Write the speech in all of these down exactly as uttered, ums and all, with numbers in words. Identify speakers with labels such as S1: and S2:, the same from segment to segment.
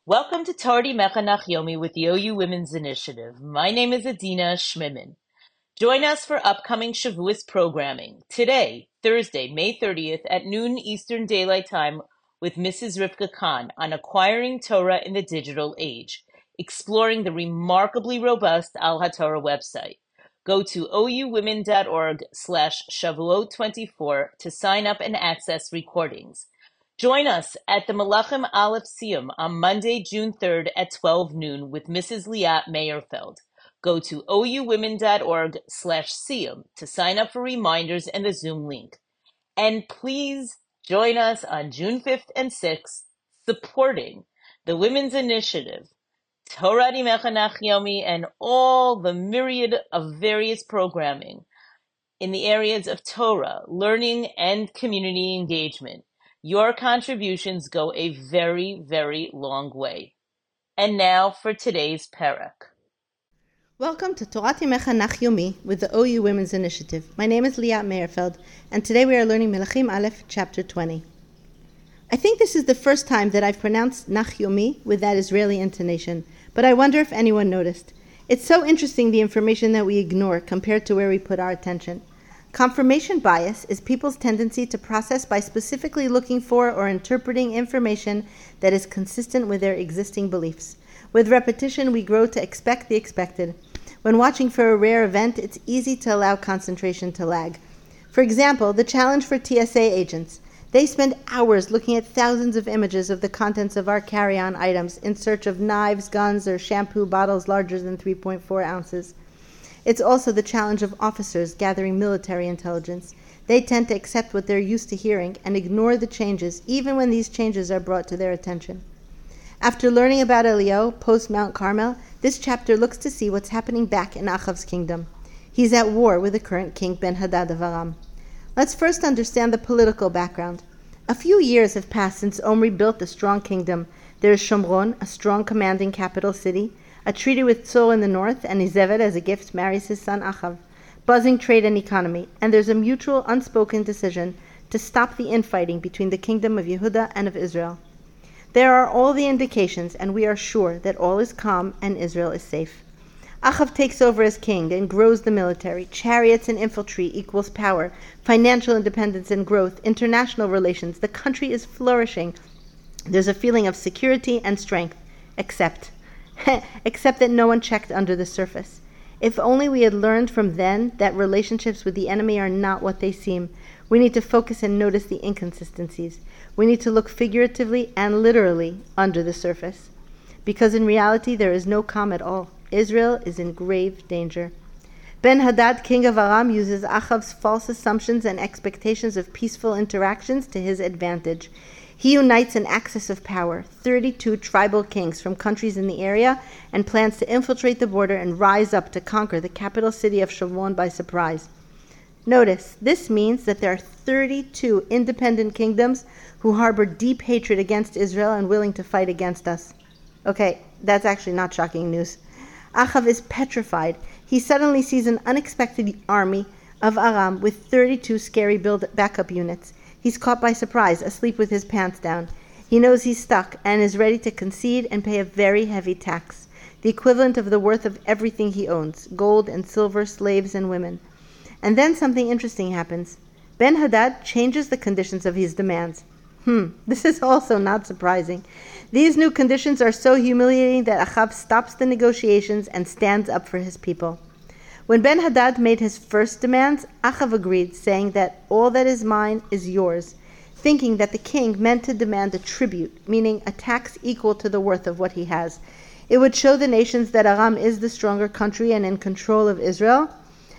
S1: Welcome to Tardi Mechanach Yomi with the O U Women's Initiative. My name is Adina Schmimin. Join us for upcoming Shavuos programming. Today, Thursday, May thirtieth at noon Eastern Daylight Time with Missus Rivka Khan on Acquiring Torah in the Digital Age, exploring the remarkably robust Al HaTorah website. Go to ouwomen.org slash Shavuot24 to sign up and access recordings. Join us at the Malachim Aleph Siyum on Monday, June third at twelve noon with Missus Liat Meyerfeld. Go to ouwomen.org slash Siyum to sign up for reminders and the Zoom link. And please join us on June fifth and sixth supporting the Women's Initiative, Torah Mechanach Yomi, and all the myriad of various programming in the areas of Torah, learning, and community engagement. Your contributions go a very, very long way. And now for today's parak.
S2: Welcome to Torah Mechanach Yomi with the O U Women's Initiative. My name is Liat Meyerfeld, and today we are learning Melachim Aleph, chapter twenty. I think this is the first time that I've pronounced Nach Yomi with that Israeli intonation, but I wonder if anyone noticed. It's so interesting the information that we ignore compared to where we put our attention. Confirmation bias is people's tendency to process by specifically looking for or interpreting information that is consistent with their existing beliefs. With repetition, we grow to expect the expected. When watching for a rare event, it's easy to allow concentration to lag. For example, the challenge for T S A agents. They spend hours looking at thousands of images of the contents of our carry-on items in search of knives, guns, or shampoo bottles larger than three point four ounces. It's also the challenge of officers gathering military intelligence. They tend to accept what they're used to hearing and ignore the changes, even when these changes are brought to their attention. After learning about Eliyahu post Mount Carmel, this chapter looks to see what's happening back in Achav's kingdom. He's at war with the current king Ben-Hadad of Aram. Let's first understand the political background. A few years have passed since Omri built a strong kingdom. There is Shomron, a strong commanding capital city, a treaty with Tzor in the north, and Izeved as a gift marries his son Achav, buzzing trade and economy, and there's a mutual unspoken decision to stop the infighting between the kingdom of Yehuda and of Israel. There are all the indications, and we are sure that all is calm and Israel is safe. Achav takes over as king and grows the military. Chariots and infantry equals power, financial independence and growth, international relations. The country is flourishing. There's a feeling of security and strength, except, except that no one checked under the surface. If only we had learned from then that relationships with the enemy are not what they seem. We need to focus and notice the inconsistencies. We need to look figuratively and literally under the surface. Because in reality there is no calm at all. Israel is in grave danger. Ben-Hadad, king of Aram, uses Achav's false assumptions and expectations of peaceful interactions to his advantage. He unites an axis of power, thirty-two tribal kings from countries in the area, and plans to infiltrate the border and rise up to conquer the capital city of Shavon by surprise. Notice, this means that there are thirty-two independent kingdoms who harbor deep hatred against Israel and willing to fight against us. Okay, that's actually not shocking news. Achav is petrified. He suddenly sees an unexpected army of Aram with thirty-two scary build backup units. He's caught by surprise, asleep with his pants down. He knows he's stuck and is ready to concede and pay a very heavy tax, the equivalent of the worth of everything he owns, gold and silver, slaves and women. And then something interesting happens. Ben-Hadad changes the conditions of his demands. Hmm, this is also not surprising. These new conditions are so humiliating that Achav stops the negotiations and stands up for his people. When Ben-Hadad made his first demands, Achav agreed, saying that all that is mine is yours, thinking that the king meant to demand a tribute, meaning a tax equal to the worth of what he has. It would show the nations that Aram is the stronger country and in control of Israel.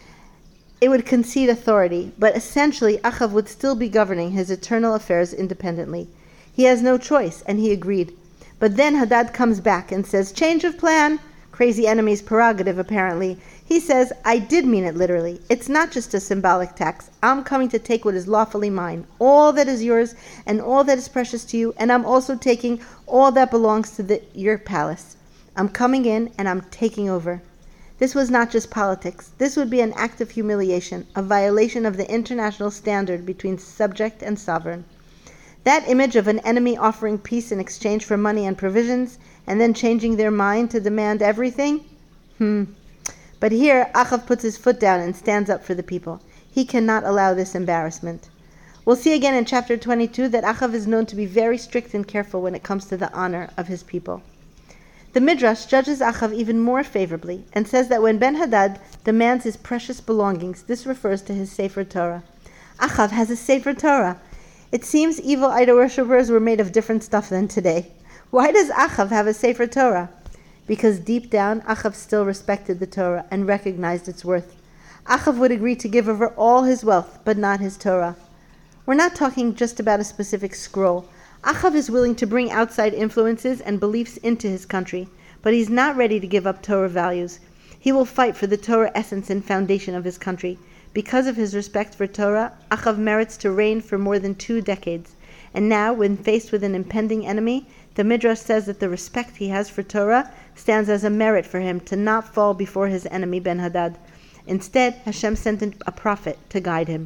S2: It would concede authority, but essentially Achav would still be governing his eternal affairs independently. He has no choice, and he agreed. But then Hadad comes back and says, change of plan. Crazy enemy's prerogative, apparently. He says, I did mean it literally. It's not just a symbolic tax. I'm coming to take what is lawfully mine, all that is yours and all that is precious to you, and I'm also taking all that belongs to the, your palace. I'm coming in and I'm taking over. This was not just politics. This would be an act of humiliation, a violation of the international standard between subject and sovereign. That image of an enemy offering peace in exchange for money and provisions, and then changing their mind to demand everything? Hmm. But here, Achav puts his foot down and stands up for the people. He cannot allow this embarrassment. We'll see again in chapter twenty-two that Achav is known to be very strict and careful when it comes to the honor of his people. The Midrash judges Achav even more favorably and says that when Ben-Hadad demands his precious belongings, this refers to his Sefer Torah. Achav has a Sefer Torah. It seems evil idol worshippers were made of different stuff than today. Why does Achav have a Sefer Torah? Because deep down, Achav still respected the Torah and recognized its worth. Achav would agree to give over all his wealth, but not his Torah. We're not talking just about a specific scroll. Achav is willing to bring outside influences and beliefs into his country, but he's not ready to give up Torah values. He will fight for the Torah essence and foundation of his country. Because of his respect for Torah, Achav merits to reign for more than two decades. And now, when faced with an impending enemy, the Midrash says that the respect he has for Torah stands as a merit for him to not fall before his enemy Ben-Hadad. Instead, Hashem sent a prophet to guide him.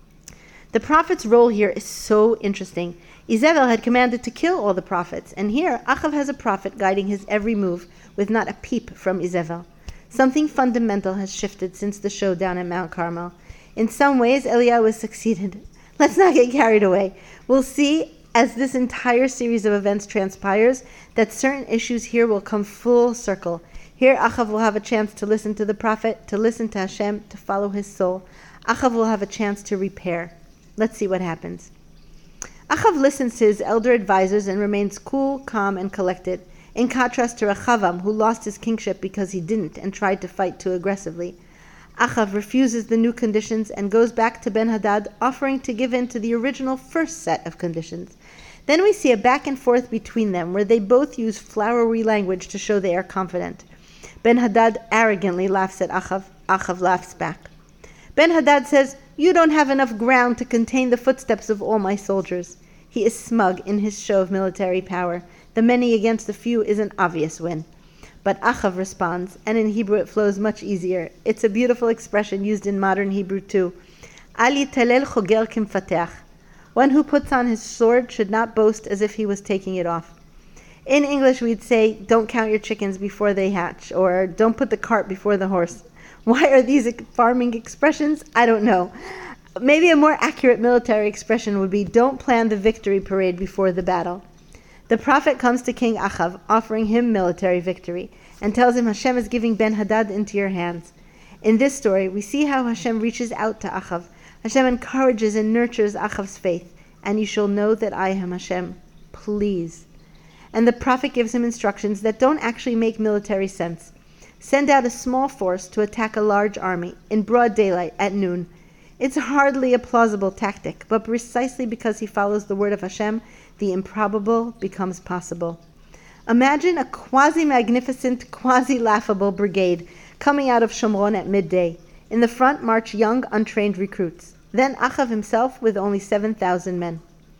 S2: The prophet's role here is so interesting. Izebel had commanded to kill all the prophets, and here Achav has a prophet guiding his every move with not a peep from Izebel. Something fundamental has shifted since the showdown at Mount Carmel. In some ways, Eliyahu has succeeded. Let's not get carried away. We'll see as this entire series of events transpires that certain issues here will come full circle. Here Achav will have a chance to listen to the prophet, to listen to Hashem, to follow his soul. Achav will have a chance to repair. Let's see what happens. Achav listens to his elder advisors and remains cool, calm, and collected, in contrast to Rechavam, who lost his kingship because he didn't and tried to fight too aggressively. Achav refuses the new conditions and goes back to Ben-Hadad, offering to give in to the original first set of conditions. Then we see a back and forth between them, where they both use flowery language to show they are confident. Ben-Hadad arrogantly laughs at Achav. Achav laughs back. Ben-Hadad says, "You don't have enough ground to contain the footsteps of all my soldiers." He is smug in his show of military power. The many against the few is an obvious win. But Achav responds, and in Hebrew it flows much easier. It's a beautiful expression used in modern Hebrew too. Al yitalel choger kimfateach. One who puts on his sword should not boast as if he was taking it off. In English we'd say, don't count your chickens before they hatch, or don't put the cart before the horse. Why are these farming expressions? I don't know. Maybe a more accurate military expression would be, don't plan the victory parade before the battle. The prophet comes to King Achav, offering him military victory, and tells him Hashem is giving Ben-Hadad into your hands. In this story, we see how Hashem reaches out to Achav. Hashem encourages and nurtures Achav's faith, and you shall know that I am Hashem. Please. And the prophet gives him instructions that don't actually make military sense. Send out a small force to attack a large army in broad daylight at noon. It's hardly a plausible tactic, but precisely because he follows the word of Hashem, the improbable becomes possible. Imagine a quasi-magnificent, quasi-laughable brigade coming out of Shomron at midday. In the front march young, untrained recruits. Then Achav himself with only seven thousand men.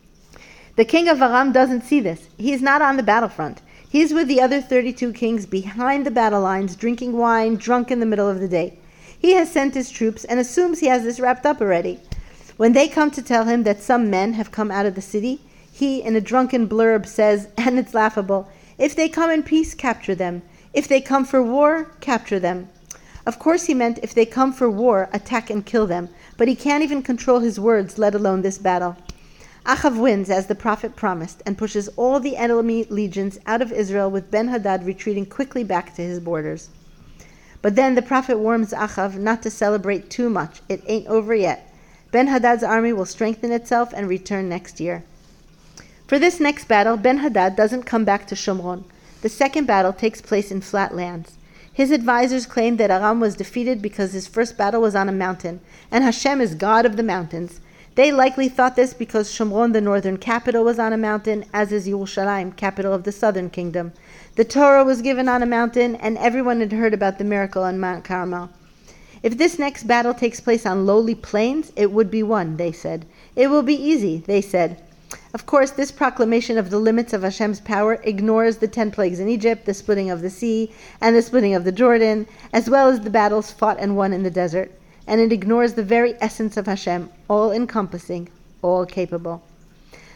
S2: The king of Aram doesn't see this. He's not on the battlefront. He's with the other thirty-two kings behind the battle lines, drinking wine, drunk in the middle of the day. He has sent his troops and assumes he has this wrapped up already. When they come to tell him that some men have come out of the city, he, in a drunken blurb, says, and it's laughable, if they come in peace, capture them. If they come for war, capture them. Of course he meant if they come for war, attack and kill them, but he can't even control his words, let alone this battle. Achav wins, as the prophet promised, and pushes all the enemy legions out of Israel, with Ben-Hadad retreating quickly back to his borders. But then the prophet warns Achav not to celebrate too much. It ain't over yet. Ben-Hadad's army will strengthen itself and return next year. For this next battle, Ben-Hadad doesn't come back to Shomron. The second battle takes place in flat lands. His advisors claim that Aram was defeated because his first battle was on a mountain, and Hashem is God of the mountains. They likely thought this because Shomron, the northern capital, was on a mountain, as is Yerushalayim, capital of the southern kingdom. The Torah was given on a mountain, and everyone had heard about the miracle on Mount Carmel. If this next battle takes place on lowly plains, it would be won, they said. It will be easy, they said. Of course, this proclamation of the limits of Hashem's power ignores the ten plagues in Egypt, the splitting of the sea, and the splitting of the Jordan, as well as the battles fought and won in the desert. And it ignores the very essence of Hashem, all-encompassing, all-capable.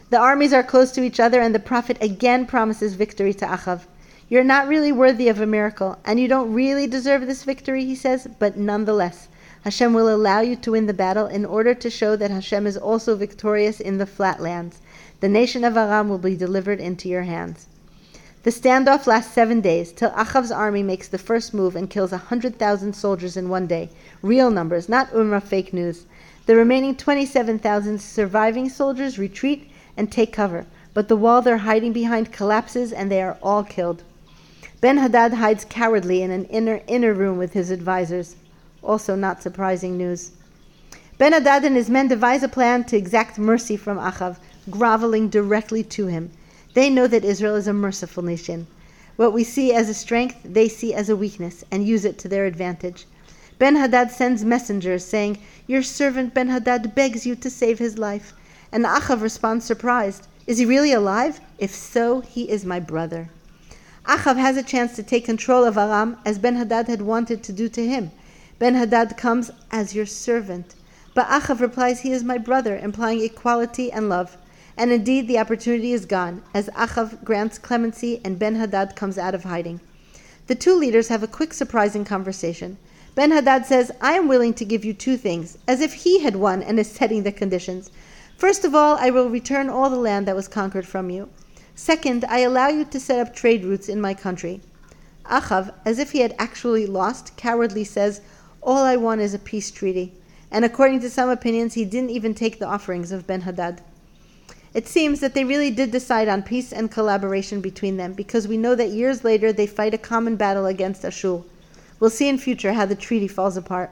S2: The armies are close to each other, and the prophet again promises victory to Achav. You're not really worthy of a miracle, and you don't really deserve this victory, he says, but nonetheless, Hashem will allow you to win the battle in order to show that Hashem is also victorious in the flatlands. The nation of Aram will be delivered into your hands. The standoff lasts seven days, till Achav's army makes the first move and kills one hundred thousand soldiers in one day. Real numbers, not Umrah fake news. The remaining twenty-seven thousand surviving soldiers retreat and take cover, but the wall they're hiding behind collapses and they are all killed. Ben-Hadad hides cowardly in an inner inner room with his advisors. Also not surprising news. Ben-Hadad and his men devise a plan to exact mercy from Achav, groveling directly to him. They know that Israel is a merciful nation. What we see as a strength, they see as a weakness, and use it to their advantage. Ben-Hadad sends messengers saying, "Your servant Ben-Hadad begs you to save his life." And Achav responds surprised, "Is he really alive? If so, he is my brother." Achav has a chance to take control of Aram as Ben-Hadad had wanted to do to him. Ben-Hadad comes as your servant. But Achav replies, "He is my brother," implying equality and love. And indeed, the opportunity is gone, as Achav grants clemency and Ben-Hadad comes out of hiding. The two leaders have a quick, surprising conversation. Ben-Hadad says, "I am willing to give you two things," as if he had won and is setting the conditions. "First of all, I will return all the land that was conquered from you. Second, I allow you to set up trade routes in my country." Achav, as if he had actually lost, cowardly says, "All I want is a peace treaty." And according to some opinions, he didn't even take the offerings of Ben-Hadad. It seems that they really did decide on peace and collaboration between them, because we know that years later they fight a common battle against Ashur. We'll see in future how the treaty falls apart.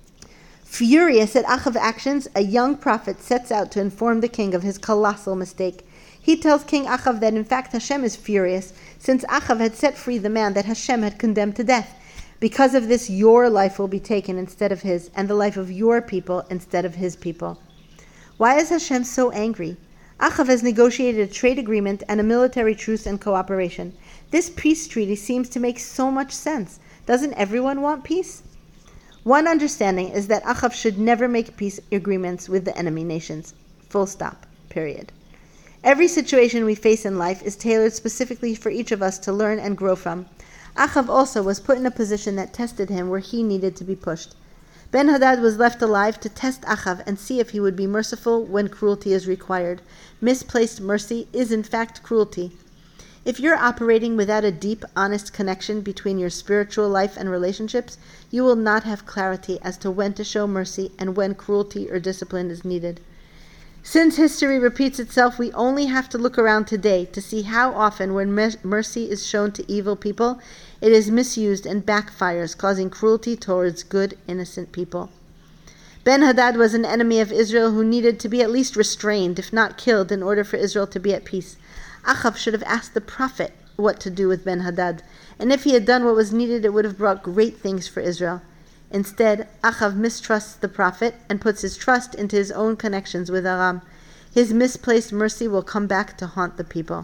S2: Furious at Achav's actions, a young prophet sets out to inform the king of his colossal mistake. He tells King Achav that in fact Hashem is furious, since Achav had set free the man that Hashem had condemned to death. Because of this, your life will be taken instead of his, and the life of your people instead of his people. Why is Hashem so angry? Achav has negotiated a trade agreement and a military truce and cooperation. This peace treaty seems to make so much sense. Doesn't everyone want peace? One understanding is that Achav should never make peace agreements with the enemy nations. Full stop. Period. Every situation we face in life is tailored specifically for each of us to learn and grow from. Achav also was put in a position that tested him where he needed to be pushed. Ben-Hadad was left alive to test Achav and see if he would be merciful when cruelty is required. Misplaced mercy is in fact cruelty. If you're operating without a deep, honest connection between your spiritual life and relationships, you will not have clarity as to when to show mercy and when cruelty or discipline is needed. Since history repeats itself, we only have to look around today to see how often when mercy is shown to evil people, it is misused and backfires, causing cruelty towards good, innocent people. Ben-Hadad was an enemy of Israel who needed to be at least restrained, if not killed, in order for Israel to be at peace. Achav should have asked the prophet what to do with Ben-Hadad, and if he had done what was needed, it would have brought great things for Israel. Instead, Achav mistrusts the prophet and puts his trust into his own connections with Aram. His misplaced mercy will come back to haunt the people.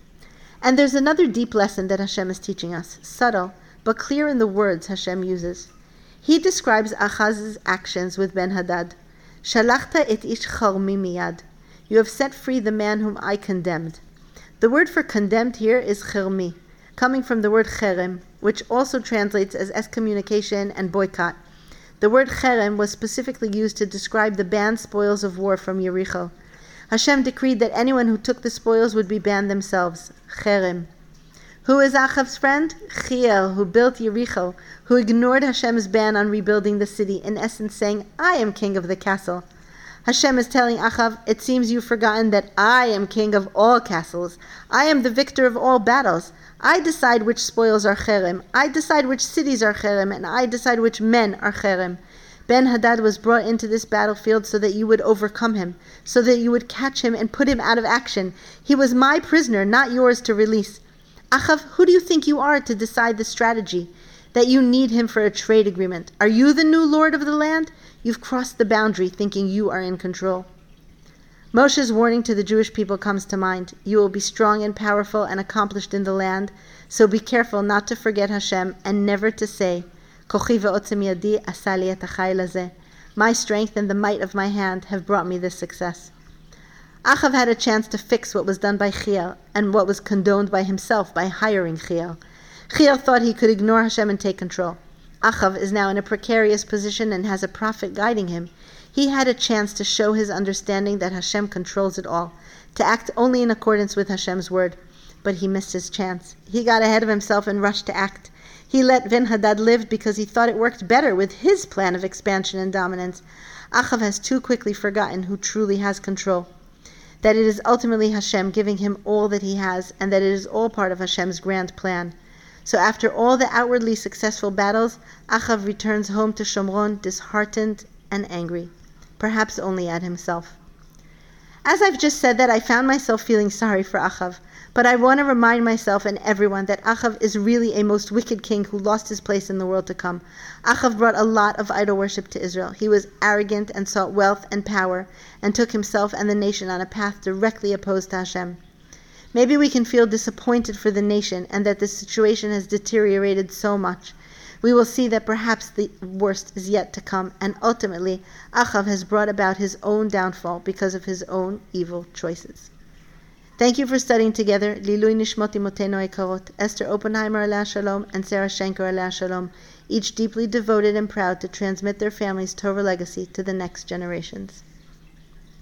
S2: And there's another deep lesson that Hashem is teaching us, subtle, but clear in the words Hashem uses. He describes Achav's actions with Ben-Hadad. Shalachta et ish charmi miyad. You have set free the man whom I condemned. The word for condemned here is chermi, coming from the word cherem, which also translates as excommunication and boycott. The word cherem was specifically used to describe the banned spoils of war from Yericho. Hashem decreed that anyone who took the spoils would be banned themselves. Cherem. Who is Achav's friend? Chiel, who built Yericho, who ignored Hashem's ban on rebuilding the city, in essence saying, I am king of the castle. Hashem is telling Achav, it seems you've forgotten that I am king of all castles. I am the victor of all battles. I decide which spoils are cherem. I decide which cities are cherem, and I decide which men are cherem. Ben-Hadad was brought into this battlefield so that you would overcome him, so that you would catch him and put him out of action. He was my prisoner, not yours to release. Achav, who do you think you are to decide the strategy? That you need him for a trade agreement. Are you the new lord of the land? You've crossed the boundary thinking you are in control. Moshe's warning to the Jewish people comes to mind. You will be strong and powerful and accomplished in the land, so be careful not to forget Hashem and never to say, Kochi ve'otzem yadi asa li et hachayil hazeh. My strength and the might of my hand have brought me this success. Achav had a chance to fix what was done by Chiel and what was condoned by himself by hiring Chiel. Chiel thought he could ignore Hashem and take control. Achav is now in a precarious position and has a prophet guiding him. He had a chance to show his understanding that Hashem controls it all, to act only in accordance with Hashem's word. But he missed his chance. He got ahead of himself and rushed to act. He let Ben-Hadad live because he thought it worked better with his plan of expansion and dominance. Achav has too quickly forgotten who truly has control, that it is ultimately Hashem giving him all that he has, and that it is all part of Hashem's grand plan. So after all the outwardly successful battles, Achav returns home to Shomron disheartened and angry, perhaps only at himself. As I've just said that, I found myself feeling sorry for Achav, but I want to remind myself and everyone that Achav is really a most wicked king who lost his place in the world to come. Achav brought a lot of idol worship to Israel. He was arrogant and sought wealth and power, and took himself and the nation on a path directly opposed to Hashem. Maybe we can feel disappointed for the nation and that the situation has deteriorated so much. We will see that perhaps the worst is yet to come, and ultimately Achav has brought about his own downfall because of his own evil choices. Thank you for studying together. Lilui Nishmot Imotenu Ekarot, Esther Oppenheimer Alea Shalom and Sarah Schenker Alea Shalom, each deeply devoted and proud to transmit their family's Torah legacy to the next generations.